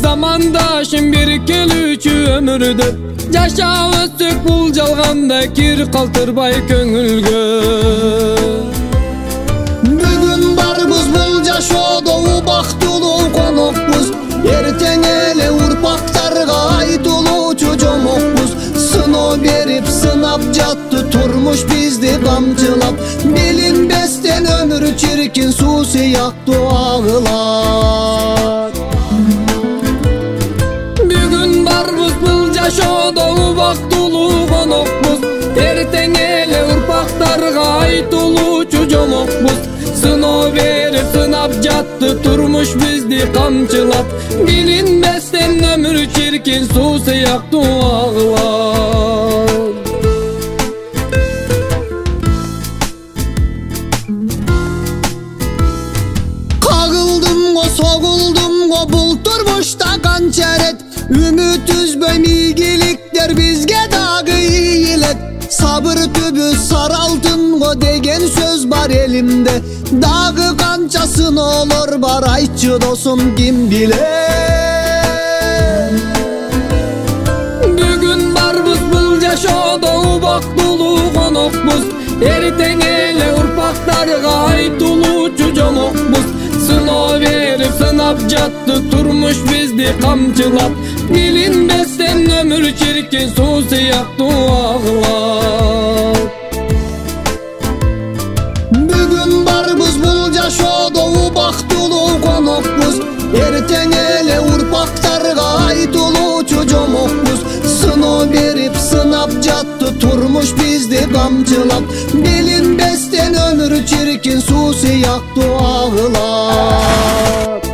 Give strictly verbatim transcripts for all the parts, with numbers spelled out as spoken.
Zamandaşım bir kelüçü ömürde Yaşa ötsük bul jalganda kir kaltırbay köngülgө. Bugün barбыз bul жашоодо убактылуу конокпуз. Эртең эле урпактарга айтылуучу жомокпуз. Сыноо берип сынап жатты турмуш бизди камчылап. Билинбестен өмүр чиркин суу сыяктуу агылат. Бүгүн барбыз бул жашоодо убактылуу конокпуз. Эртең эле урпактарга айтылуучу жомокпуз. Сыноо берип сынап жатты турмуш бизди камчылап. Билинбестен өмүр чиркин суу сыяктуу агылат. Кагылдым го согулдум го бул турмушта канча рет. Үмүт үзбөй ийгиликтер бизге дагы ийилет. Сабыр түбү сары алтын го деген сөз бар элимде. Дагы канча сыноолор бар айтчы досум ким билет. Бүгүн барбыз бул жашоодо убактылуу конокпуз. Эртең эле урпактарга айтылуучу жомокпуз. Сыноо берип сынап жатты турмуш бизди камчылап. Билинбестен өмүр чиркин суу сыяктуу агылат. Бүгүн барбыз бул жашоодо убактылуу конокпуз. Эртең эле урпактарга айтылуучу жомокпуз. Сыноо берип сынап жатты турмуш бизди камчылап. Билинбестен өмүр чиркин суу сыяктуу агылат.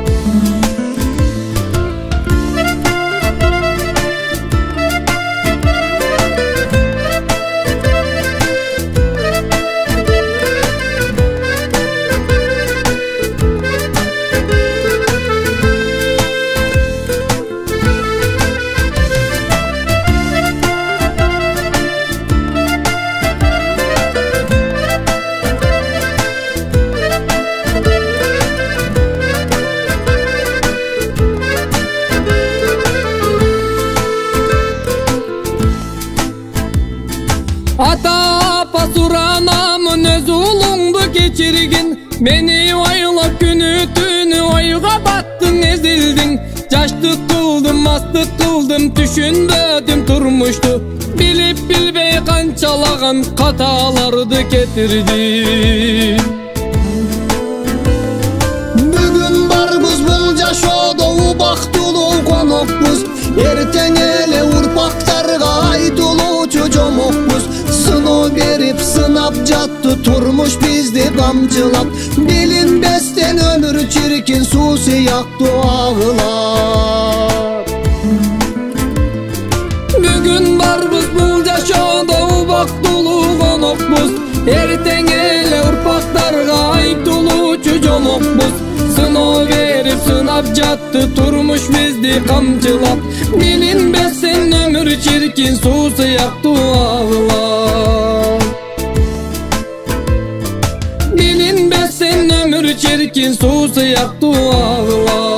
Ата апа суранамын өз уулуңду кечиргин. Мени ойлоп күнү түнү ойго баттың эзилдиң. Жаштык кылдым мастык кылдым түшүнбөдүм турмушту. Билип билбей канчалаган каталарды кетирдим. Бүгүн барбыз бул жашоодо убактылуу конокпуз. Эртең эле урпактарга айтылуучу жомокпуз. Сыноо берип сынап жатты турмуш бизди камчылап. Билинбестен өмүр чиркин суу сыяктуу агылат. Бүгүн барбыз бул жашоодо убактылуу конокпуз. Эртең эле урпактарга айтылуучу жомокпуз. Сыноо берип сынап жатты турмуш бизди камчылап. Билинбестен өмүр чиркин суу сыяктуу агылат. Билинбестен өмүр чиркин суу сыяктуу агылат.